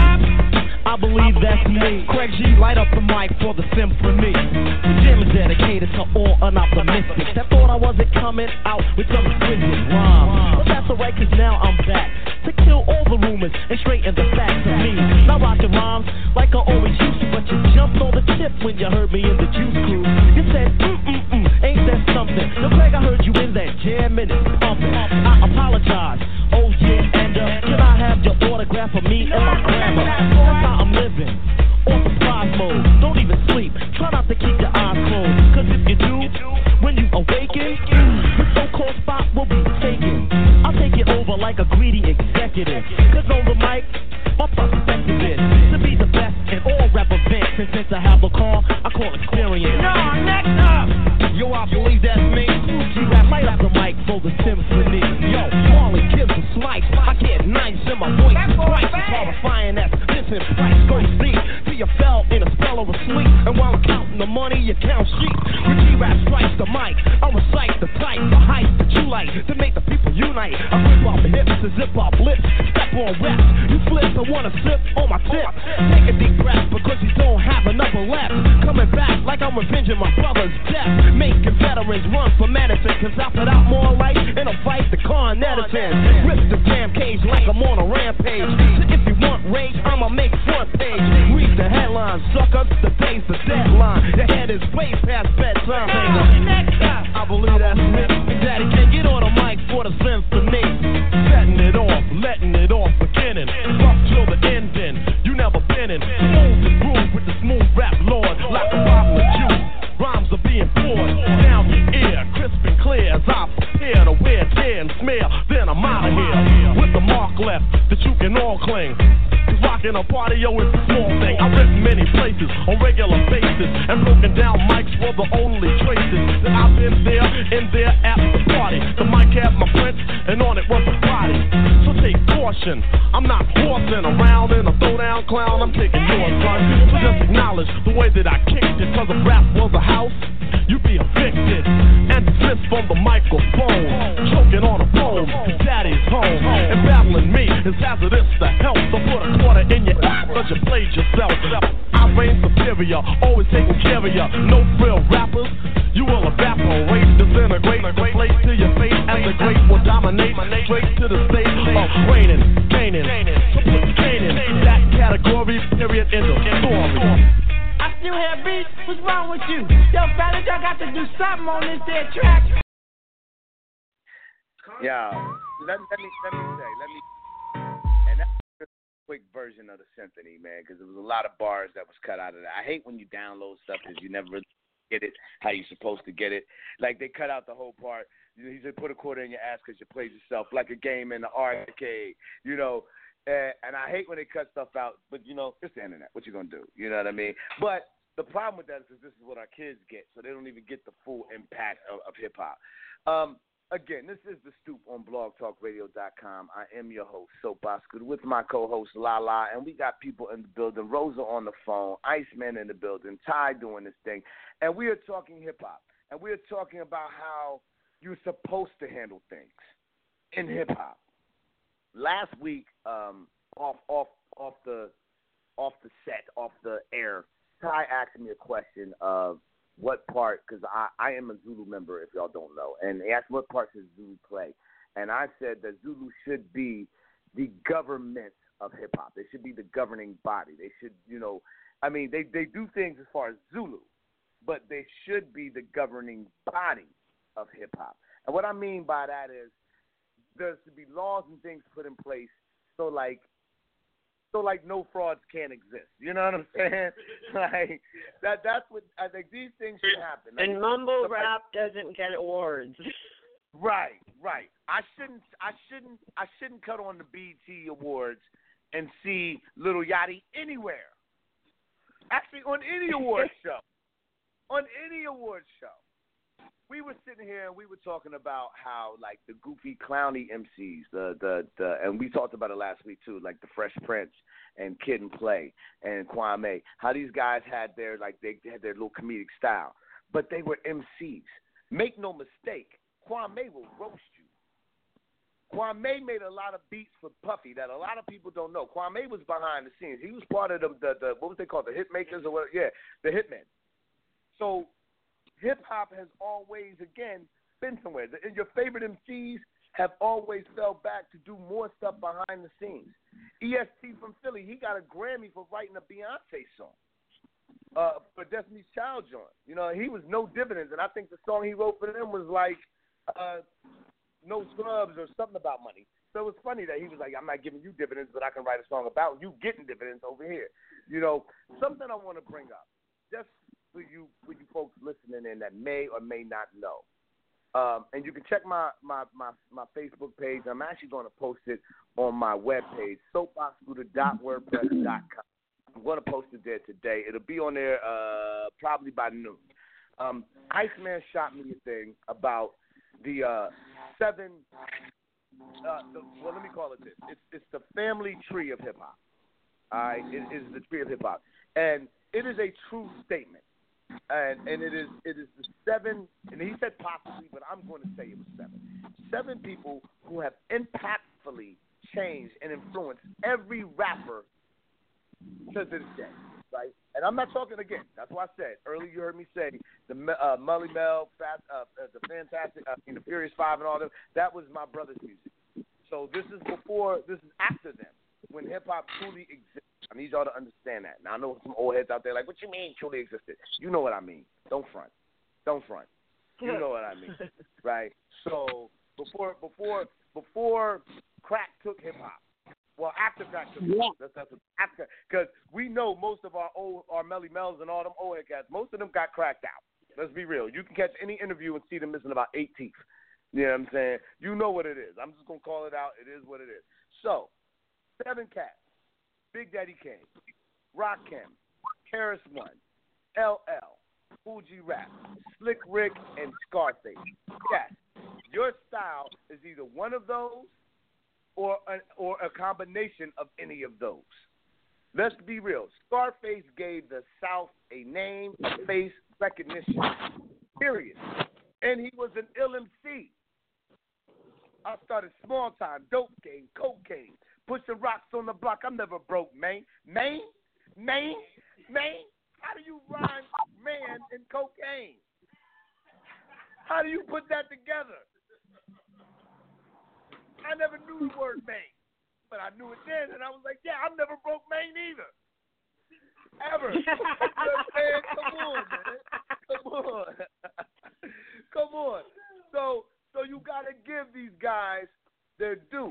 I believe that's me. Craig G, light up the mic for the symphony. The jam is dedicated to all unoptimistics that thought I wasn't coming out with some exquisite rhymes. But that's alright, cause now I'm back to kill all the rumors and straighten the facts of me. Now rockin' rhymes like I always used to, but you jumped on the tip when you heard me in the Juice Crew. You said, ain't that something? Yo, Craig, I heard you in that jam and it's pumping. I apologize, oh yeah, and can I have your autograph for me and my grammar? That's how I'm living, on surprise mode. Don't even sleep, try not to keep your eyes closed. Cause if you do, when you awaken, the so-called spot will be taken. I'll take it over like a greedy executive. Cause on the mic, my perspective is to be the best in all rap events. And since I have a call, I call experience. No, next up! Yo, I believe that's me. G-Rap, light up the mic for the symphony. Yo, Marley gives a slice. I get nice in my voice. Price is horrifying as Vincent Price goes deep. Till you fell in a spell of a sleep. And while I'm counting the money, you count sheep. When G-Rap strikes the mic, I recite the type, the height that you like to make the people unite. I rip off hips and zip off lips. Step on reps. You flip and wanna sip on my tip. Take a deep breath because you don't have another left. Coming back like I'm revenging my brother's death. Making veterans run for medicine. Cause I put out more light in a fight the Con Edison. Rip the damn cage like I'm on a rampage. So if you want rage, I'ma make front page. Read the headlines, suckers, the day's the deadline. Your head is way past bedtime. I believe that's me. Daddy can't get on the mic for the symphony. Setting it off, letting it off, beginning. Up till the ending, you never been in. Smooth and groove with the smooth rap lord. Like a bottle of juice, rhymes are being poured down your ear, crisp and clear as I prepare to wear, tear and smear. Then I'm out of here with the mark left that you can all cling. Rockin' a party, yo, it's a small thing. I've written many places on regular basis and broken down mics for the only traces that I've been there, in there at the party. The mic had my prints and on it was a body. So take caution, I'm not horsing around in a throwdown clown. I'm taking yours, son. So just acknowledge the way that I kicked it. Cause if rap was a house, you'd be evicted and dismissed from the microphone. Choking on a poem, daddy's home. And battling me is hazardous to health. So put a quarter in your ass cause you played yourself. I reign superior, always taking care of ya. No real rappers, you will evaporate, disintegrate, place to your face as the great will dominate. Straight to the stage of reigning, gaining. So put gaining that category, period, in the story. I still have beats. What's wrong with you? Yo, fellas, y'all got to do something on this there track. Yeah, let me and that's just a quick version of the symphony, man, because there was a lot of bars that was cut out of that. I hate when you download stuff because you never really get it how you're supposed to get it. Like they cut out the whole part. He said, put a quarter in your ass because you played yourself like a game in the arcade, you know. And I hate when they cut stuff out, but, you know, it's the internet. What you going to do? You know what I mean? But the problem with that is this is what our kids get, so they don't even get the full impact of hip-hop. Again, this is The Stoop on blogtalkradio.com. I am your host, Soap Oscar, with my co-host, Lala, and we got people in the building, Rosa on the phone, Iceman in the building, Ty doing this thing, and we are talking hip-hop, and we are talking about how you're supposed to handle things in hip-hop. Last week, off the set, off the air, Ty asked me a question of what part, because I am a Zulu member, if y'all don't know, and he asked what part should Zulu play, and I said that Zulu should be the government of hip hop. They should be the governing body. They should, they do things as far as Zulu, but they should be the governing body of hip hop. And what I mean by that is there should be laws and things put in place so no frauds can't exist. You know what I'm saying? Like that's what I think these things should happen. Like, and mumble rap doesn't get awards. Right. I shouldn't cut on the BET Awards and see Lil Yachty anywhere. Actually, on any award show. On any award show. We were sitting here and we were talking about how like the goofy clowny MCs, the and we talked about it last week too, like the Fresh Prince and Kid and Play and Kwame, how these guys had their they had their little comedic style, but they were MCs. Make no mistake, Kwame will roast you. Kwame made a lot of beats for Puffy that a lot of people don't know. Kwame was behind the scenes. He was part of the what was they called, the hit makers or what? Yeah, the hitmen. So hip-hop has always, again, been somewhere. Your favorite MCs have always fell back to do more stuff behind the scenes. EST from Philly, he got a Grammy for writing a Beyonce song for Destiny's Child joint. You know, he was No Dividends, and I think the song he wrote for them was like No Scrubs or something about money. So it was funny that he was like, I'm not giving you dividends, but I can write a song about you getting dividends over here. You know, something I want to bring up, just for you folks listening in that may or may not know. And you can check my Facebook page. I'm actually going to post it on my webpage, soapboxscooter.wordpress.com. I'm going to post it there today. It'll be on there probably by noon. Iceman shot me a thing about the 7. Well, let me call it this. It's the family tree of hip hop. All right, it is the tree of hip hop, and it is a true statement. And it is the 7, and he said possibly, but I'm going to say it was 7. 7 people who have impactfully changed and influenced every rapper to this day, right? And I'm not talking again. That's why I said earlier. You heard me say the Mully Mel, the Fantastic, the Furious 5, and all them. That was my brother's music. So this is after them, when hip hop truly existed. I need y'all to understand that. Now I know some old heads out there like, what you mean truly existed? You know what I mean. Don't front. You know what I mean, right? So before crack took hip hop. Well, after crack took hip hop. That's after, because we know most of our Melly Mels and all them old head cats. Most of them got cracked out. Let's be real. You can catch any interview and see them missing about 8 teeth. You know what I'm saying? You know what it is. I'm just gonna call it out. It is what it is. So 7 cats. Big Daddy Kane, Rakim, Karis One, LL, Fuji Rap, Slick Rick, and Scarface. Yes, your style is either one of those or a combination of any of those. Let's be real. Scarface gave the South a name, a face, recognition, period. And he was an ill MC. I started small time, dope game, cocaine. Pushing rocks on the block. I'm never broke, man. Man? How do you rhyme man and cocaine? How do you put that together? I never knew the word man, but I knew it then, and I was like, yeah, I'm never broke man either. Ever. Man, come on, man. Come on. So you got to give these guys their due.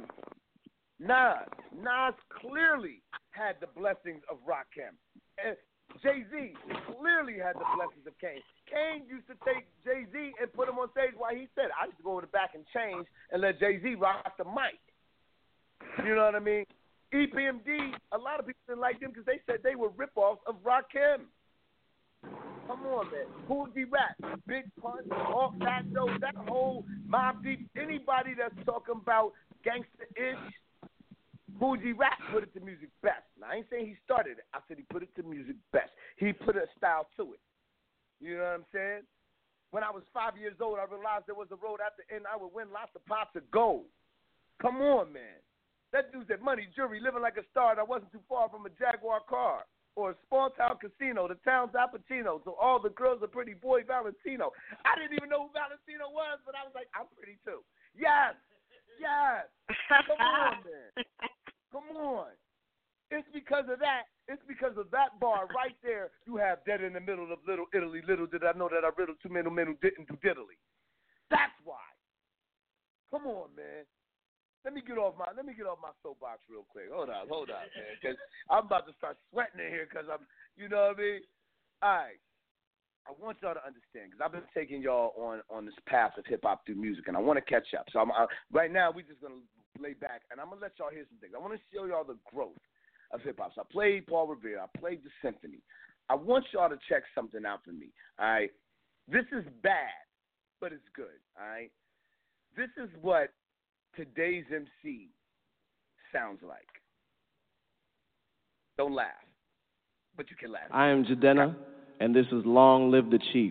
Nas clearly had the blessings of Rakim. And Jay-Z clearly had the blessings of Kane. Kane used to take Jay-Z and put him on stage while he said, I used to go to the back and change and let Jay-Z rock the mic. You know what I mean? EPMD, a lot of people didn't like them because they said they were rip-offs of Rakim. Come on, man. Fuji Rap, Big Pun, all that whole Mobb Deep, anybody that's talking about gangster-ish, Fuji Rap put it to music best. Now, I ain't saying he started it. I said he put it to music best. He put a style to it. You know what I'm saying? When I was 5 years old, I realized there was a road at the end. I would win lots of pots of gold. Come on, man. That dude said money, jewelry, living like a star, and I wasn't too far from a Jaguar car. Or a small town casino, the town's Al Pacino, so all the girls are pretty boy Valentino. I didn't even know who Valentino was, but I was like, I'm pretty too. Yes. Yes. Come on, man. Come on. It's because of that. It's because of that bar right there. You have dead in the middle of Little Italy. Little did I know that I riddled too many men who didn't do diddly. That's why. Come on, man. Let me get off my soapbox real quick. Hold on, man, because I'm about to start sweating in here because I'm, you know what I mean? All right. I want y'all to understand because I've been taking y'all on this path of hip hop through music, and I want to catch up. So right now we're just gonna lay back, and I'm gonna let y'all hear some things. I want to show y'all the growth of hip hop. So I played Paul Revere. I played the symphony. I want y'all to check something out for me. All right. This is bad, but it's good. All right. This is what today's MC sounds like. Don't laugh, but you can laugh. I am Jadena, and this is Long Live the Chief.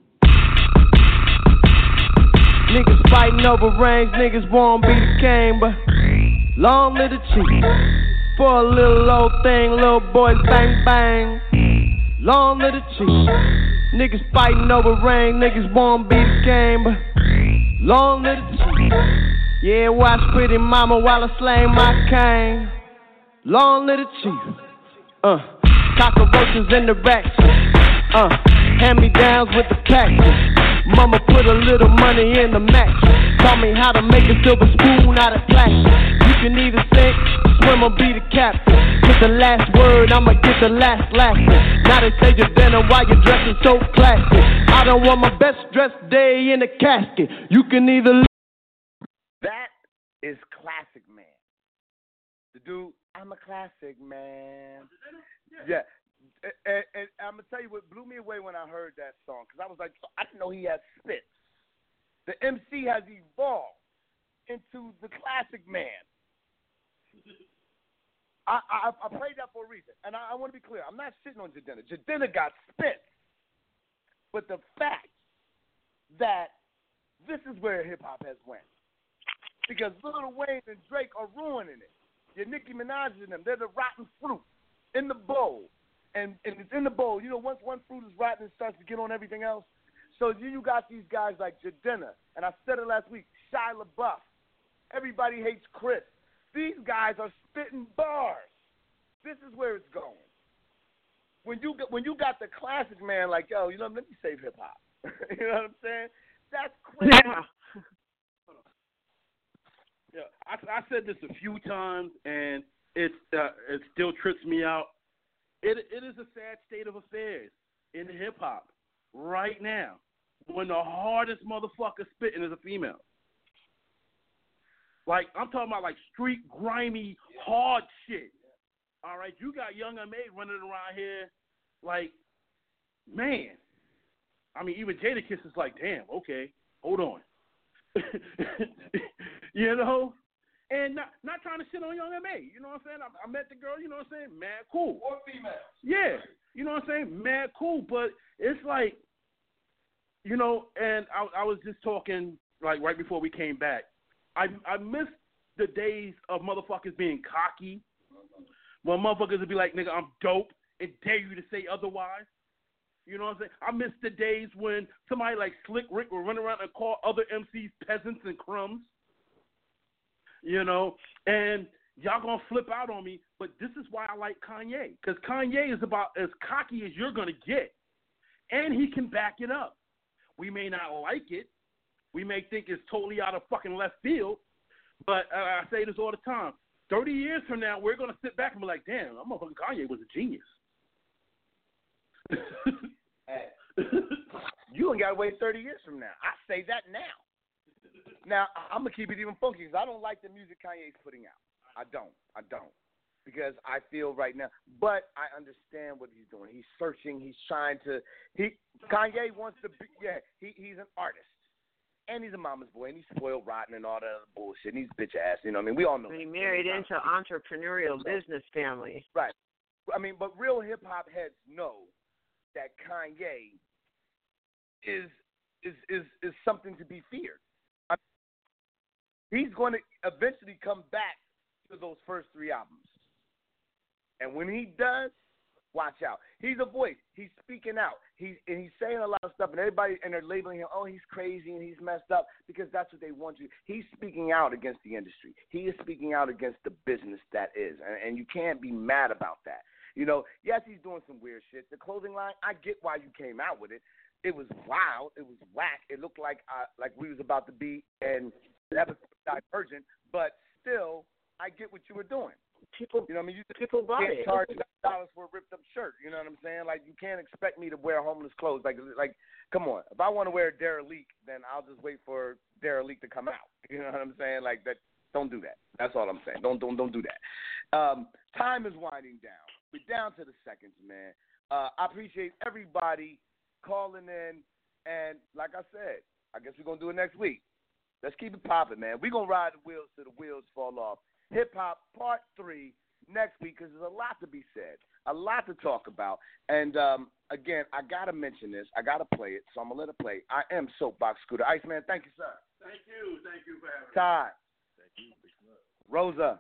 Niggas fighting over rings, niggas won't be the king, but long live the Chief. For a little old thing, little boys bang bang. Long live the Chief. Niggas fighting over ring, niggas won't be the king, but long live the Chief. Yeah, watch pretty mama while I slay my cane. Long live the Chief. Cockroaches in the racks. Hand-me-downs with the cactus. Mama put a little money in the match. Taught me how to make a silver spoon out of plastic. You can either sink, swim, or be the captain. Get the last word, I'ma get the last laughter. Now they say you're dinner while you're dressing so classy. I don't want my best dressed day in a casket. You can either... That is classic, man. The dude, I'm a classic, man. Yeah. And I'm going to tell you what blew me away when I heard that song, because I was like, I didn't know he had spits. The MC has evolved into the classic man. I played that for a reason, and I want to be clear. I'm not shitting on Jadena. Jadena got spits. But the fact that this is where hip-hop has went. Because Lil Wayne and Drake are ruining it. Your Nicki Minaj and them, they're the rotten fruit in the bowl. And it's in the bowl. You know, once one fruit is rotten, it starts to get on everything else. So you got these guys like Jadena, and I said it last week, Shia LaBeouf. Everybody hates Chris. These guys are spitting bars. This is where it's going. When you got the classic man like, yo, you know, let me save hip-hop. You know what I'm saying? That's crazy. Yeah, I said this a few times, and it still trips me out. It is a sad state of affairs in hip hop right now, when the hardest motherfucker spitting is a female. Like, I'm talking about like street grimy hard shit. All right, you got Young M.A. running around here, like, man. I mean, even Jadakiss is like, damn, okay, hold on. You know? And not trying to shit on Young M.A. You know what I'm saying? I met the girl, you know what I'm saying? Mad cool. Or female. Yeah. You know what I'm saying? Mad cool. But it's like, you know, and I was just talking, like, right before we came back. I miss the days of motherfuckers being cocky. When motherfuckers would be like, nigga, I'm dope, and dare you to say otherwise. You know what I'm saying? I miss the days when somebody like Slick Rick would run around and call other MCs peasants and crumbs. You know, and y'all gonna flip out on me, but this is why I like Kanye, because Kanye is about as cocky as you're gonna get, and he can back it up. We may not like it, we may think it's totally out of fucking left field, but I say this all the time. 30 years from now, we're gonna sit back and be like, damn, I'm motherfucking Kanye was a genius. Hey, you ain't gotta wait 30 years from now. I say that now. Now, I'm going to keep it even funky because I don't like the music Kanye's putting out. I don't. Because I feel right now. But I understand what he's doing. He's searching. He's trying to. Kanye wants to be. Yeah, he's an artist. And he's a mama's boy. And he's spoiled rotten and all that other bullshit. And he's bitch ass. You know what I mean? We all know. He married into an entrepreneurial business family. Right. I mean, but real hip-hop heads know that Kanye is something to be feared. He's going to eventually come back to those first 3 albums. And when he does, watch out. He's a voice. He's speaking out. He's saying a lot of stuff, and everybody, and they're labeling him, oh, he's crazy and he's messed up, because that's what they want you. He's speaking out against the industry. He is speaking out against the business that is, and you can't be mad about that. You know, yes, he's doing some weird shit. The clothing line, I get why you came out with it. It was wild. It was whack. It looked like we was about to be an episode Divergent, but still, I get what you were doing. People, you know what I mean? People buy can't it. charge $9 for a ripped up shirt. You know what I'm saying? Like, you can't expect me to wear homeless clothes. Like, come on. If I want to wear Derelict, then I'll just wait for Derelict to come out. You know what I'm saying? Like that. Don't do that. That's all I'm saying. Don't do that. Time is winding down. We're down to the seconds, man. I appreciate everybody calling in, and like I said, I guess we're gonna do it next week. Let's keep it popping, man. We're gonna ride the wheels till the wheels fall off. Hip Hop Part 3 next week, because there's a lot to be said, a lot to talk about. And, again, I got to mention this. I got to play it, so I'm going to let it play. I am Soapbox Scooter. Iceman, thank you, sir. Thank you. Thank you for having me. Todd. Thank you. Rosa.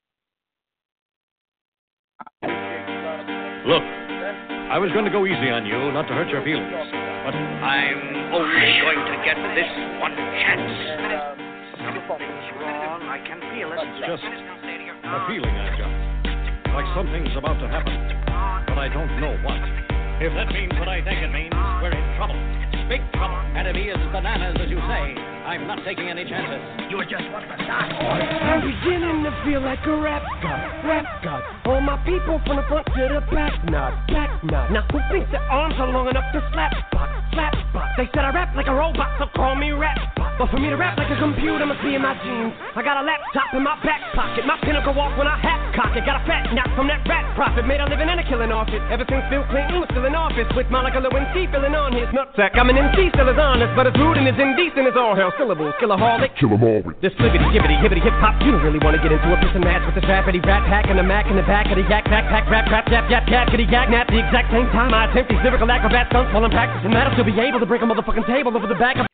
Look, I was going to go easy on you, not to hurt your feelings, but I'm only going to get this one chance. Something's wrong. I can feel it. It's just a feeling I've got. Like something's about to happen, but I don't know what. If that means what I think it means, we're in trouble. Big trouble. Enemy is bananas, as you say. I'm not taking any chances. You're just one of the start. I'm beginning to feel like a rap god. All my people from the front to the back nod. Now who thinks their arms are long enough to slap box? They said I rap like a robot, so call me rap. But for me to rap like a computer must be in my jeans. I got a laptop in my back pocket. My pinnacle walk when I hat cock it. Got a fat knock from that rat profit. Made a living and a killing off it. Ever since Bill Clinton was still in office. With Monica Lewinsky filling on his nutsack. I'm an MC, still as honest, but as rude and as indecent as all hell. Syllables, killaholic. Kill 'em all with this flippity, hibbity, hip hop. You don't really want to get into a piss and match with this rappity rat pack and the Mac in the back of the yak backpack rap yap kitty yak nap. The exact same time I attempt these lyrical acrobat stunts while I'm practicing that, I'll still be able to break a motherfucking table over the back of